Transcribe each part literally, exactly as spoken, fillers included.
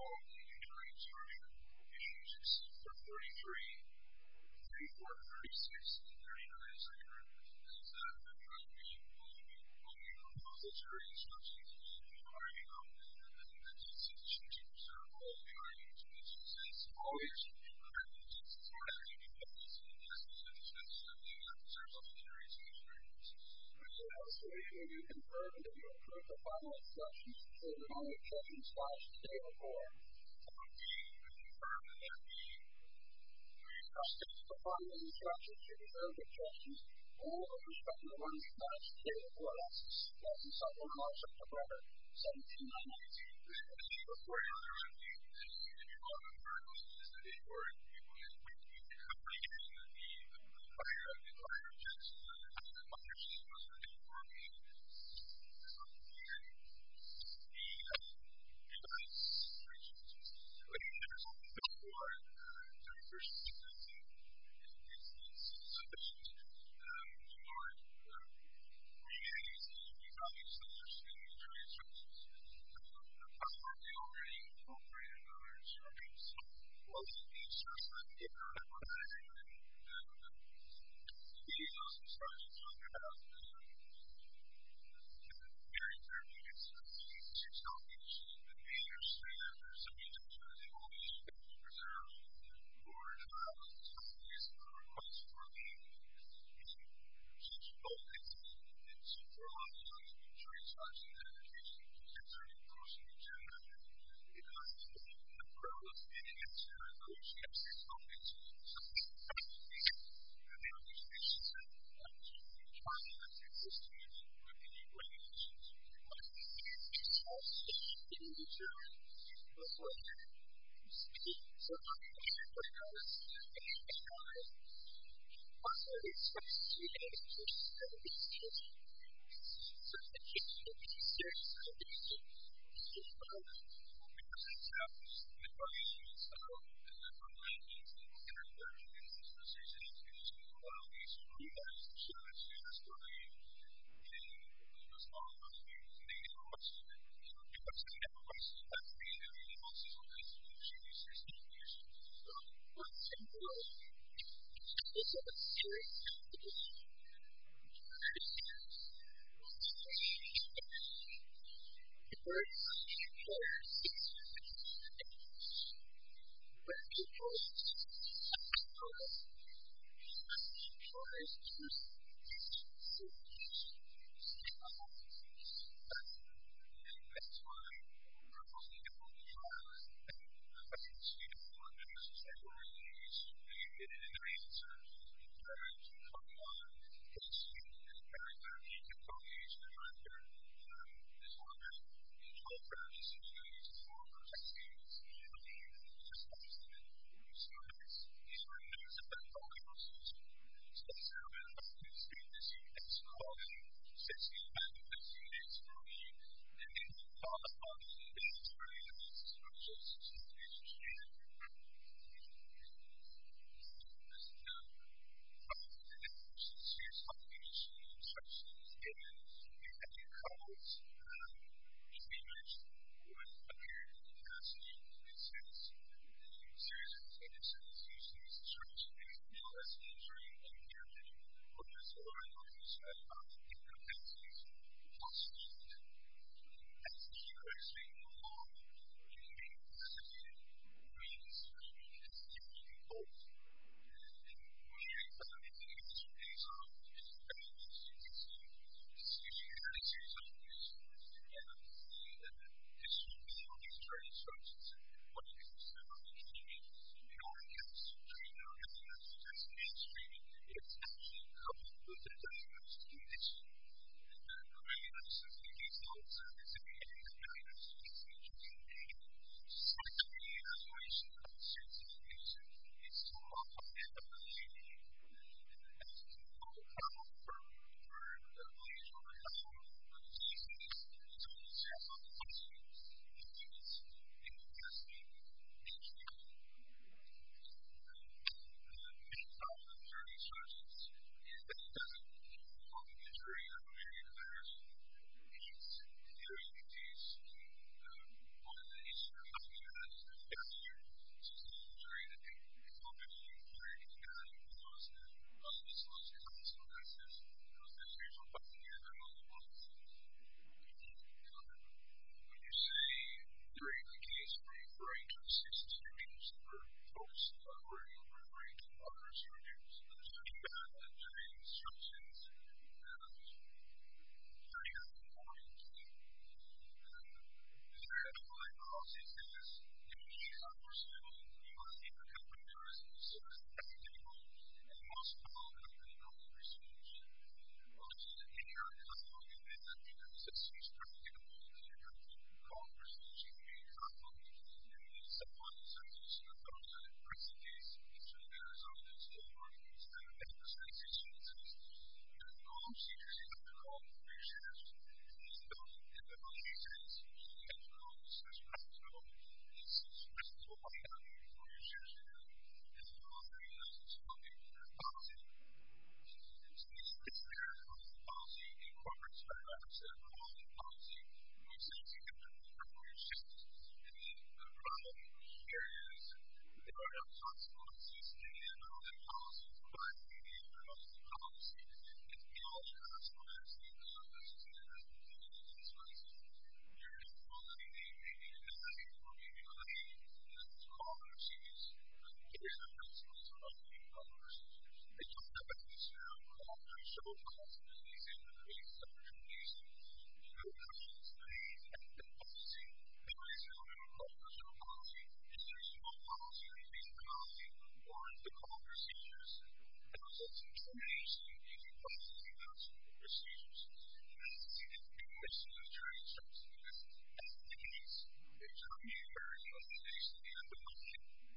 all the injuries are issues except for thirty-three, thirty-four, thirty-six, and thirty-nine is accurate. Is that the drug being only proposed jury instructions are, you know, that's insufficient to preserve all the arguments, which is always arguments for having a focus on this, and it's necessarily not preserves all the jury's experience. So that's the way when you confirm that you approve the final instructions so that only judgment squash the day before. We confirm that that being the final instructions to preserve the judgment all with respect to the ones squashed the day before. That's in supplemental excerpt of record seventeen nine nineteen. And the day before the other end, if you want to confirm is the day before it, you can bring in the fire of the fire objects and the understanding was the day before me. here is there are no consequences in the end of the policy for violating the end of the policy. It's the only consequence that is considered to be the consequences. You're violating the maybe denied or maybe delayed, and that's what's called an abuse. Here's the consequence of violating the policy. They talk about this now called no show possibilities in the base of the condition. You know, the policy is made at the policy. There is no called no show policy. And there is no policy or base policy or the call procedures that results in termination if you violate those procedures. And that's the significant question of the jury instruction because that's the case. They terminate her in the litigation at the end of the policy.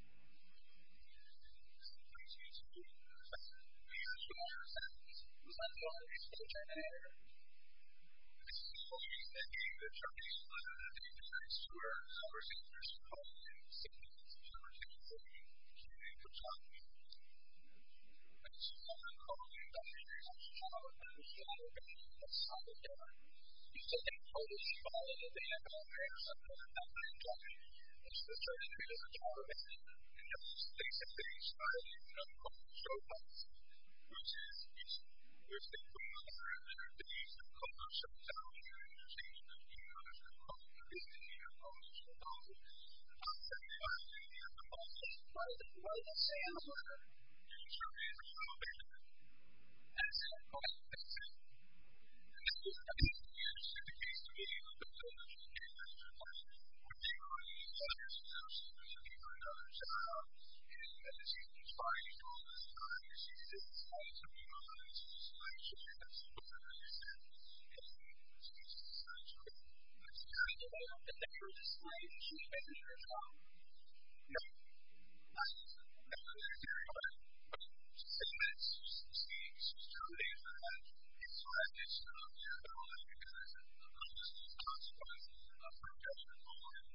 Thank you to the professor. May I ask you what your sentence was on the order to the terminator? This is the only reason that gave the termination letter that they decided to her. Our senators called in significant September twenty-fourth. She didn't put on me. And she someone called in about three years after she filed it. And she had a baby that's solid there. You said they told her she violated the N F L or something like that. And she was terminated as a child abandonment. And they said they violated the no show policy, which is which they put on her and then they used to call no show salary and they're changing the email as they're calling the business email called no show policy. I'm saying they violated the N F L policy. What does it say on the letter? You're terminated as a child abandonment. That's it. Okay. That's it. And this was a case to me. It was a case to me. It was a case to me. It was a case to me. What they were doing is letters to them. She was looking for another job. And she was fighting all this time. And she said, it's all to me. And she was like, she had to see what I said. And she was just like, she couldn't. And she had to go out. And they were just like, she abandoned her job. No. I never did hear about it. But she said that she was terminated for that. And so I just know the N F L is because of this consequence of her judgment on it.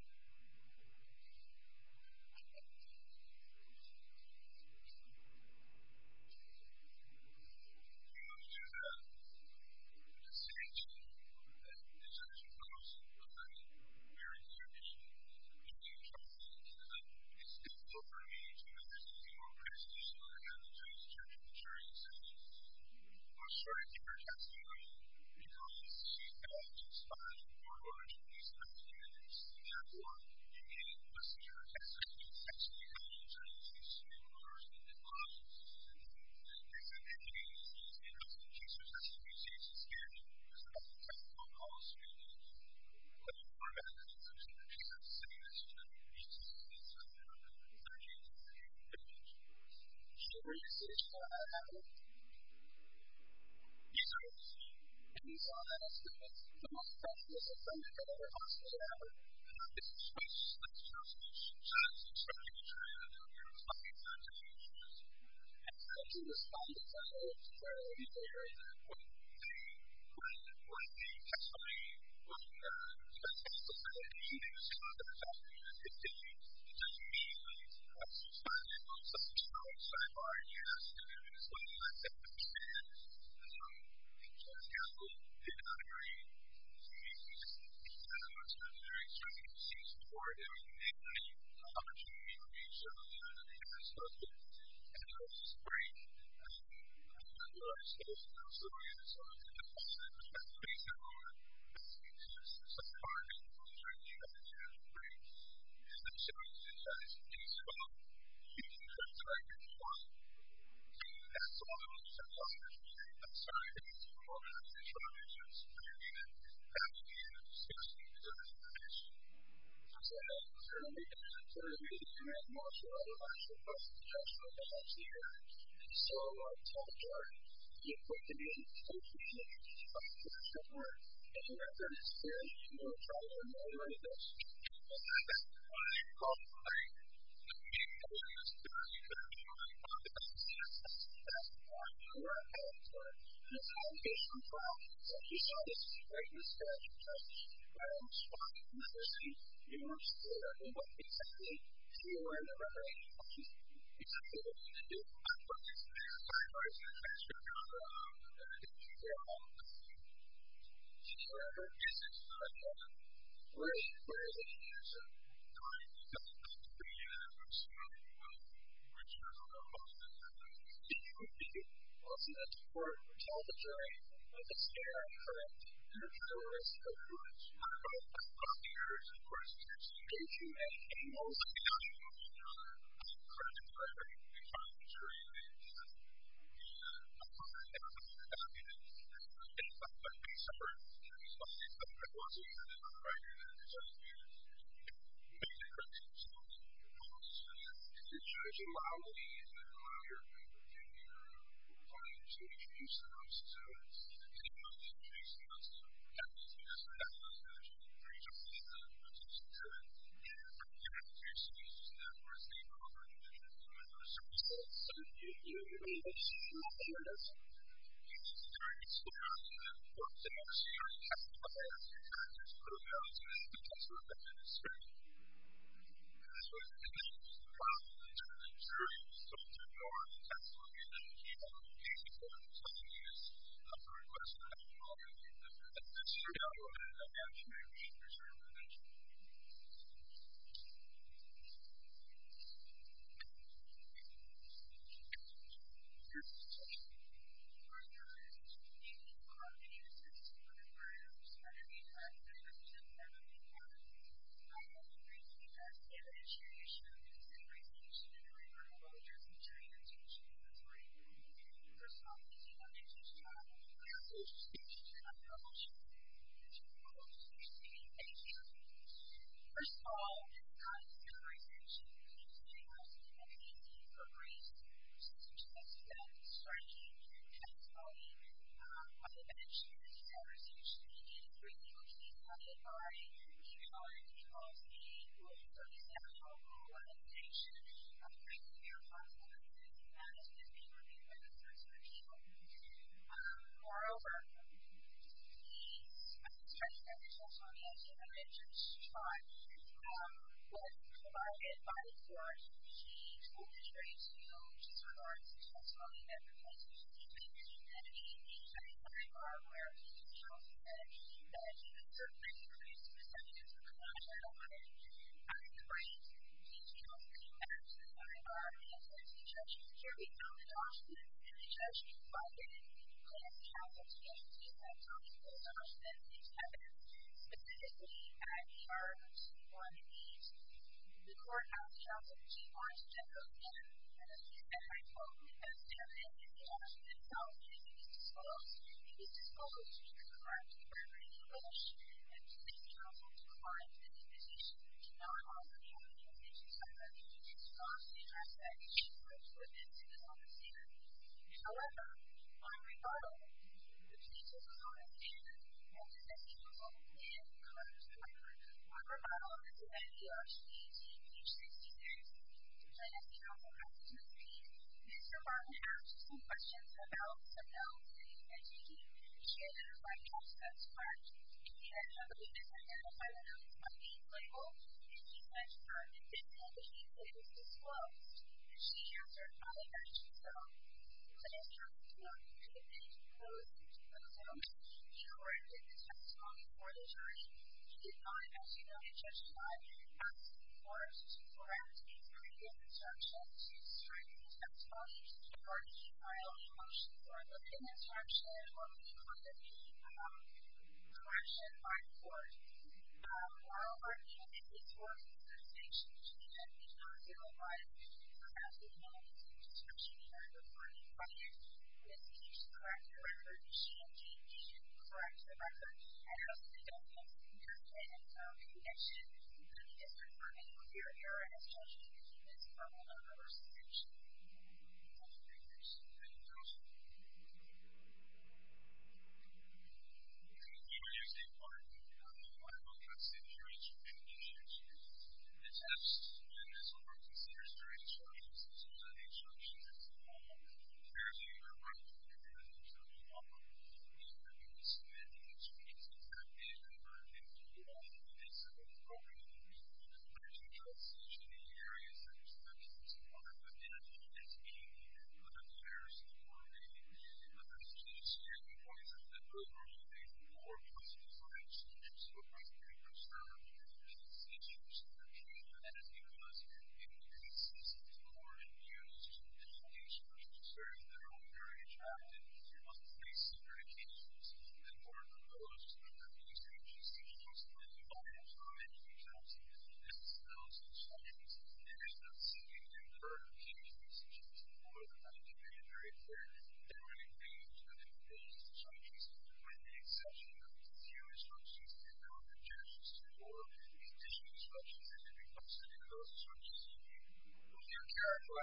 We move to the distinction that the judge imposed on the very clear issue. And we try to think that it's difficult for me to imagine any more precision than I have the judge turn to the jury and say, I'm sorry to keep her testimony because she's had just five or more attorneys in the community. And therefore, you need to listen to her testimony. It's actually how you turn things to the court and the law. And the reason they change is because the case was actually changed and scared me. It was about the technical policy. But the more about it, it's actually the piece of saying that she didn't need to see this stuff in her thirties and fifties. So were you saying that happened? Yes, I was. And you saw that as the most precious thing that could ever possibly happen. This is supposed to let you know that she was expecting a jury that we were talking to her issues. And so she responded to her fairly clear that when they, when the testimony, when the defense counsel said that he was going to testimony to continue, it doesn't mean that she was finding on such a strong sidebar. Yes, and it was when I said that she did. The defense counsel did not agree. He just had a much better jury instruction. He seems to support it. And they had an opportunity for me to show that they had supposed to. And it was just great. I don't know what I was supposed to do. So I just wanted to defend it. But that's the basic order. It's just such a hard thing for the jury to do. And it's great. And that shows that judge thinks about using the correct if you want. And that's all I want to say. I'm sorry. I didn't see more than I tried to just clearly that that would be in a discussion because of the issue. So certainly, and certainly, you had more so other actual questions just like I was here. And so I told the jury, you put the name of the community to the five percent where any record is clear that you will try to evaluate this. And that's why I called the thing. The main point is that you could have been really fun to have seen us. That's why we were ahead for this allegation trial. So you saw this as a great mistake because I was responding to the city. You weren't clear on what exactly you were in the record. Exactly what you need to do. I'm putting this in there. I'm sorry for the transcript of the detail on the record. Yes, it's the record. Where is it in here? So, Well, see, that's court tell the jury that it's fair and correct. There's no risk of ruins. What about the prosecutors and questions? Did you make a most correct verdict in front of the jury? The opponent never got the document. It's not like we suffered. It's not like it wasn't even in the record. It's just made the correct decision. Did you judge him loudly and allow your client to introduce the process evidence? Did you not introduce the process evidence because there has been a breach of the process evidence? And if you're excused, then we're staying over in the circumstances. So you made the decision not to introduce it? Yes, it's very clear on the court that the jury testified as your characters proved out to the potential effect of this verdict. And this was the problem. The jury was told to ignore the testimony and then keep on the case before the testimony is up for request for that involvement. And this is how you would end up having a case for certain prevention. Here's the question. Are there any cases where perhaps under the effect of the prevention that would be part of the briefing that the evidentiary issue is in recognition and irreparable because the jury has reached the authority? First of all, if you want to teach trial, I have to teach you how to troubleshoot. Thank you. First of all, it's not a memorization. It's getting us to an easy for briefs. Such as that striking testimony by the bench in this conversation. And briefly looking at it by email because the Rule thirty-seven Rule limitation of briefing your consequences that has been being reviewed by the First Appeal. Moreover, the striking testimony as you mentioned tried was provided by the court. He told the jury to disregard the testimony that the plaintiff was giving and he had a sidebar where he said that he would certainly increase the percentage of the content on it. In the brief, he came back to the sidebar and said to the judge, here we found the documents and the judge invited Clinton's counsel to get into that document. Those documents into evidence. Specifically, at E R one eight, the court asked counsel to launch a code in and he said, I quote, the best evidence in the document itself is it is disclosed. It is disclosed to the correct record in English and to the counsel to find the invitation to not offer the evidence into separate and to not address that issue with witness in the public sphere. However, on rebuttal, the plaintiff was on a stand and the defense counsel did correct the record. On rebuttal, this is at E R eighteen, page sixty-six, the plaintiff's counsel asked to speak. Mister Barton asked some questions about some notes that he had taken. She identified notes that's correct. He then had the witness identify the notes by being labeled and he said to her, it didn't indicate that it was disclosed. And she answered, I imagine so. The plaintiff's counsel did not indicate that it was disclosed to those notes. He corrected the testimony for the jury. He did not, as you know, justify asking the court to correct a previous instruction to strike the testimony or to file a motion for a limited instruction or any kind of correction by the court. Moreover, even if this were a distinction between them, he did not feel it was perhaps a moment of discretion here before he invited Miz Keech to correct the record. She indeed did correct the record and asked the defense to commit a conviction that the district court may clear error as judgment in this verbal number versus action. Thank you very much. Thank you, counsel. You were using part of my book on centuries of issues. The test in this court considers jury instructions as well as instructions as a whole. Fairly or relatively fairly instruction offer. These are going to submit the instructions that have been converted into law in this program. There are two choices in the areas that instructions are within.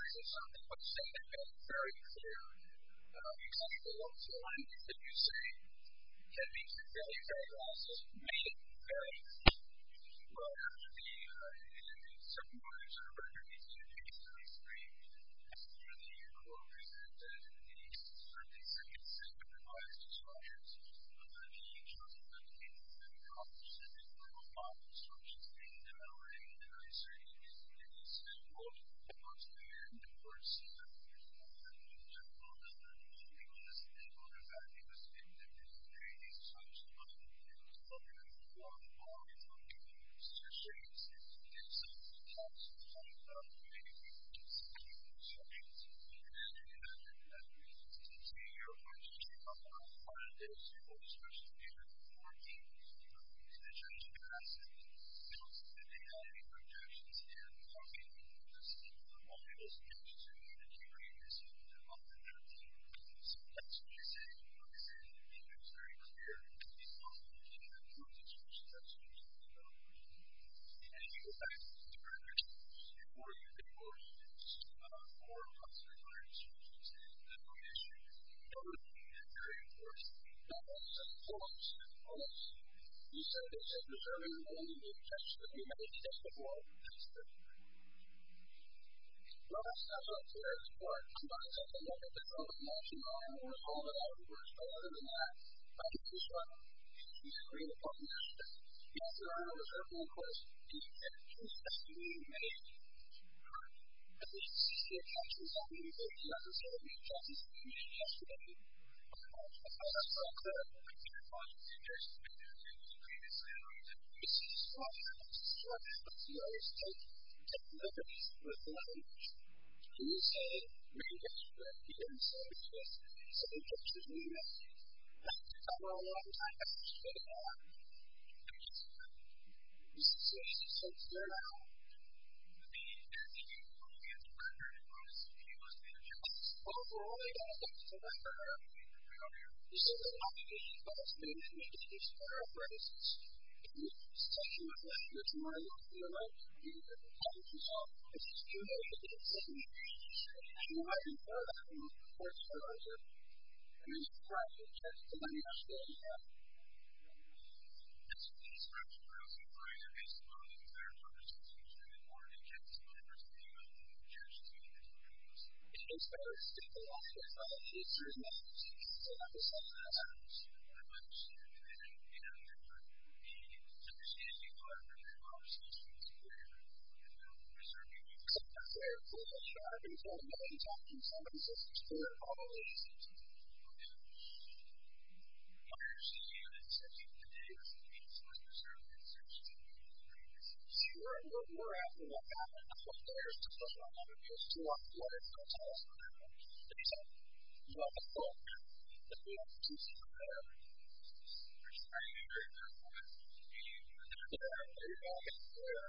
say something, but saying it very clear, uh, exactly what was the language that you say, can be very, very losses, made it very well after the, uh, in certain words, or underneath the page thirty-three, after the quote presented, the certainly second segment provides instructions on the chosen applications that accomplish the different model instructions being developed, and I say, in this quote, once again, the words, uh, you said that you're preserving only the objection that we made just before. Well, that's not up to their support. I'm not taking a look at the COVID nineteen line or resolve it afterwards, but other than that, I think this one, we agree upon this. Yes, there are reserving requests. The objections that we made, at least the objections that we made, the others that we objections that we made yesterday, that's not clear. I can't find the suggestions that you made previously. This is what happens, but you always take liberties with language. You say, maybe yesterday, you didn't say this, so the objections we made, that took a long time to figure it out. This is so easy to clear out. Well, we're only going to look at the record. This is a complicated question, and we can use paraphrases. You just take you with language, and we're looking at the right view of the language. If you know you didn't say anything, and you might infer that from the court's order, and it's private, that's the way you understand that. It's the instruction for us to find a based upon the entire conversation in order to get to the understanding of the objections we made. It's better to stick the language by the history and the so that was something that happens. I understand that, and the understanding of the conversation is clear. Sometimes they're clear. I've been told a million times when somebody says it's clear, all it is is my understanding of it is that today is the means of preserving the section. See, we're, we're, we're after what happened. That's what there's to look on. There's two on the letter to tell us what happened. They said, you have a book that we have to do something there. We're trying to be very careful with being there. There you go. Get there.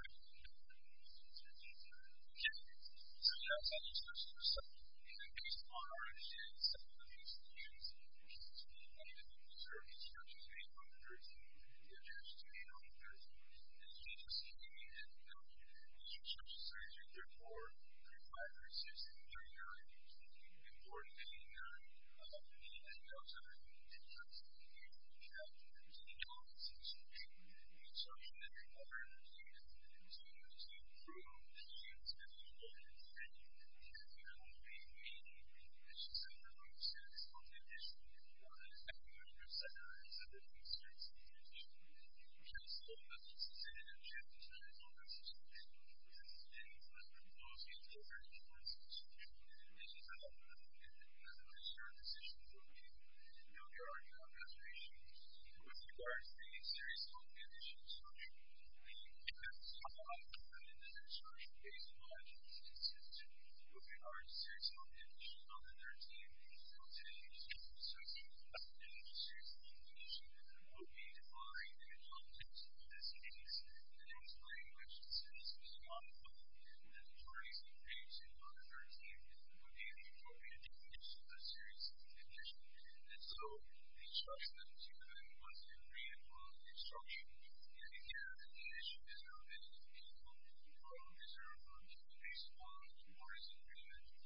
So you have such instructions for something. And based upon our understanding, some of the things that we use is we need to preserve the instructions made on the thirteen, the objections made on the thirteen. And you need to see the immediate instructions thirty-three, thirty-four, thirty-five, thirty-six, and thirty-nine. Important thirty-nine, uh, and those are the difference that we have to the elements of instruction. The instruction that you're covered to, to prove that you use it in the way that you have to not only meaning, as you said, the root sense of the addition, or the effective center is a different sense of the addition. Because the methods is an objective to the elements of instruction. And the proposed is the very difference of instruction. This is how the start decision will be. Now, there are no reservations with regard to the series of addition instruction. The methods of the instruction based on consistency with regard to series of addition on the thirteen. Today's instruction about the series of addition will be defined in the context of this case. And in this language, the series was modified that the parties agreed to on the thirteen would be the appropriate definition of the series of addition. And so, the instruction that was given was agreed upon the instruction. And again, the addition is not meant to be from reserve funds based upon the parties' agreement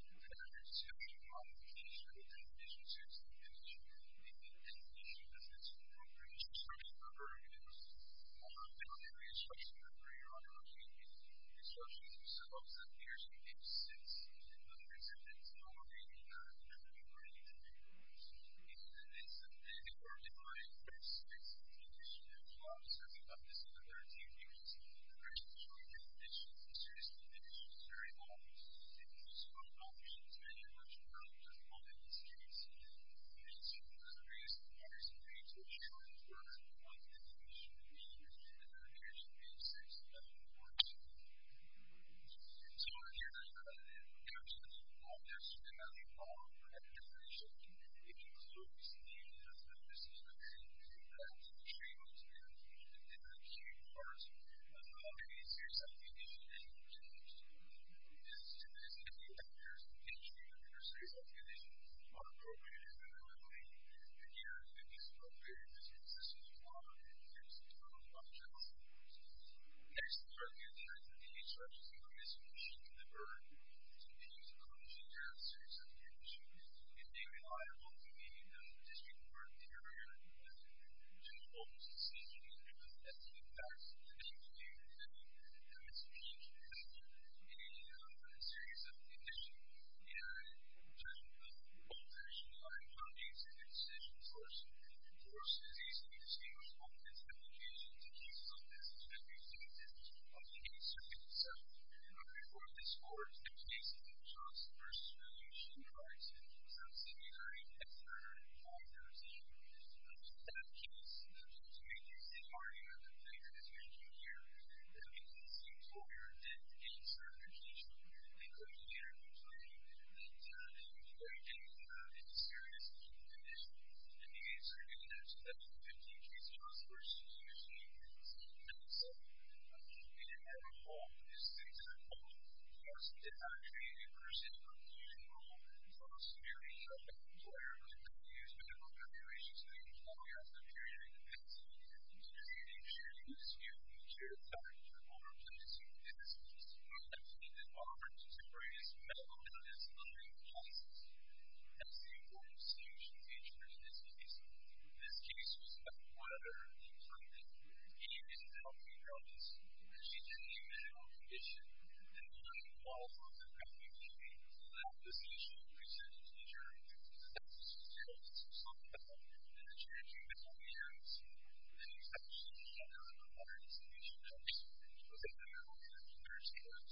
person did not create a person of unusual or severely suspect employer who used medical evaluations to employ as a period of capacity to create a sharing dispute in the shared fact over placing this most definitely offered contemporaneous medical evidence on the cases. That's the important distinction feature in this case. This case was about whether the plaintiff needed healthy notice that she had a medical condition and was qualified for practically that this issue presented to the jury. That was the evidence of some medical and the changing medical hands and the exception of the required institution notice within the medical conditions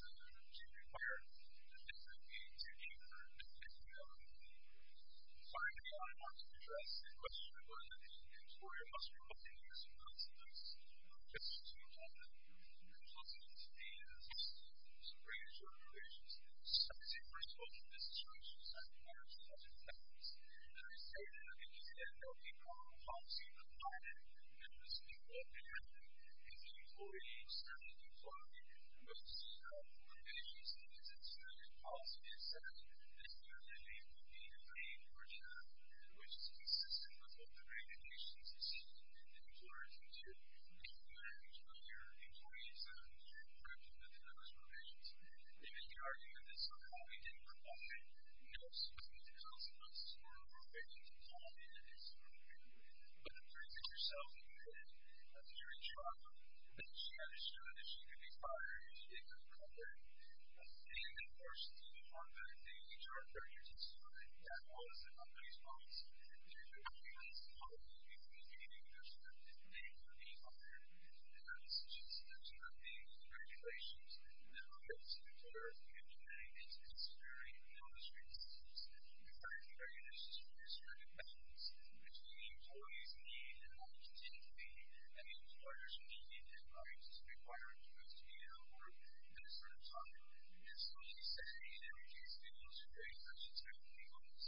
to require the defendant to give her medical evidence. Finally, I want to address the question of whether the employer must provide the use of consequences of justice to the plaintiff. Consequences may have some regulatory provisions. I would say, first of all, that this instruction is not required to have effects. And I say that because it had no economic policy provided that this would happen if the employee started to employ most provisions in its institutional policy and said that the employee would be paid for time, which is consistent with what the regulations say an employer can do if the employer employees are implemented in those provisions. They make the argument that somehow we didn't provide no specific consequences for appropriating the time in this program. But the plaintiff herself admitted at the hearing trial that she understood that she could be fired if she didn't come there. And, of course, the part that the H R director testified that was the company's policy. There were documents and policies we communicated with us that they would be fired. And that is just there's nothing in the regulations that prohibits an employer from implementing its customary notice requirements. In fact, the regulations restrict the balance between the employee's need and what it intended to be and the employer's need and rights requiring employees to be in a work at a certain time. And so she said, in every case, the most great person to have the notice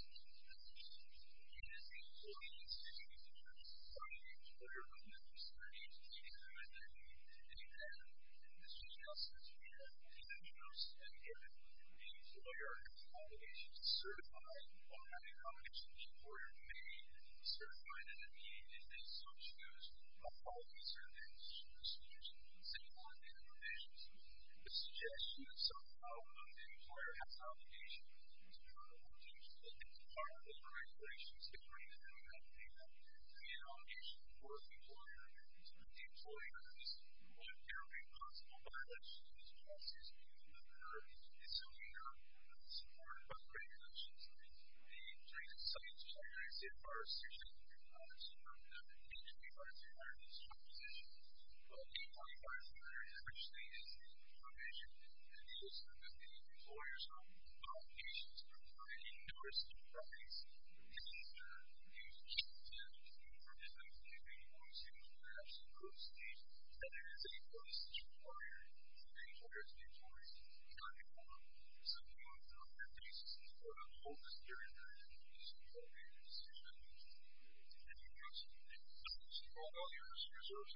is the employee's need from the employer of the facility to be in a need. And then, as Judge Nelson has said, in the notice that given, the employer has an obligation to certify or have an obligation the employer may certify that a need if they so choose of all these certain procedures set forth in the provisions. The suggestion that somehow the employer has an obligation to look at the part of the regulations that bring them to that data to be an obligation for the employer to put the employer in this one area possible violation of these policies that occur is something not supported by the regulations. The plaintiff cites United States Bar Section eight twenty-five three hundred in this proposition. But eight twenty-five three hundred actually is the provision that deals with the employer's obligations to provide a notice of rights after the employer has been given or received perhaps a good state that there is a notice that's required for the employer to be employed not before something on that basis is put on hold this period that is appropriate in this decision. Anything else? All values reserved.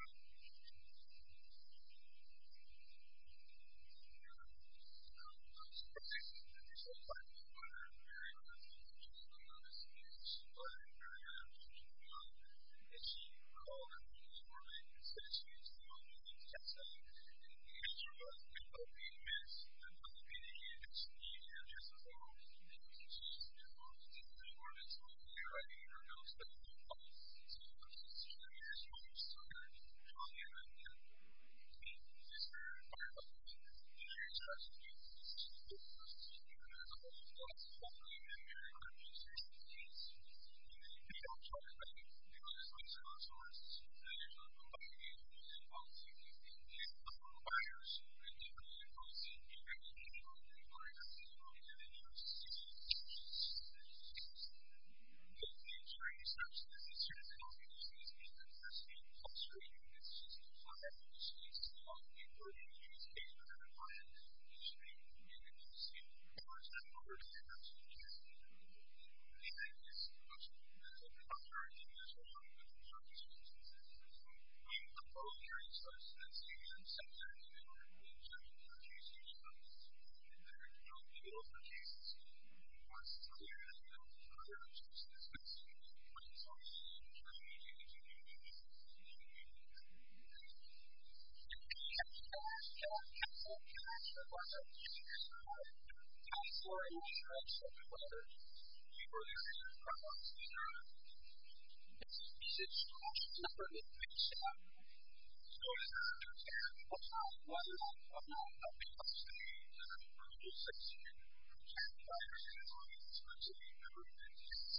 those are cases. Once it's clear that you know other options in this case, when it's on the training, you need to do it. For insurance, whether you were there in the process, is it number that makes up? So is there a understand whether or not a because they review section and fires and as long as it's virtually never been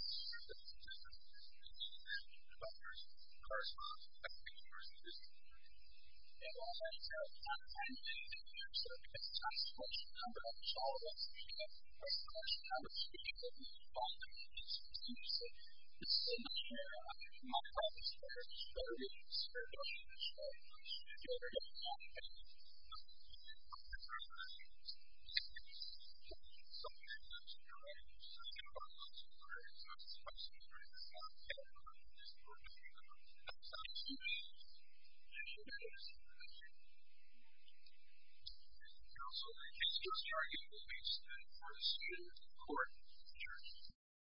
developers correspond to the university. And while that's not time in the future, because it's not so much a number of all of us, we have a question number of speakers that we involved in this continuously. This is a nightmare. I mean, my office there is very scared of this way. If you ever get a long opinion, something like this, you're right. So you know about those who are in such questions, right? It's not getting on this program. That's not too many. And you know, it's also the case of the argument will be for the student court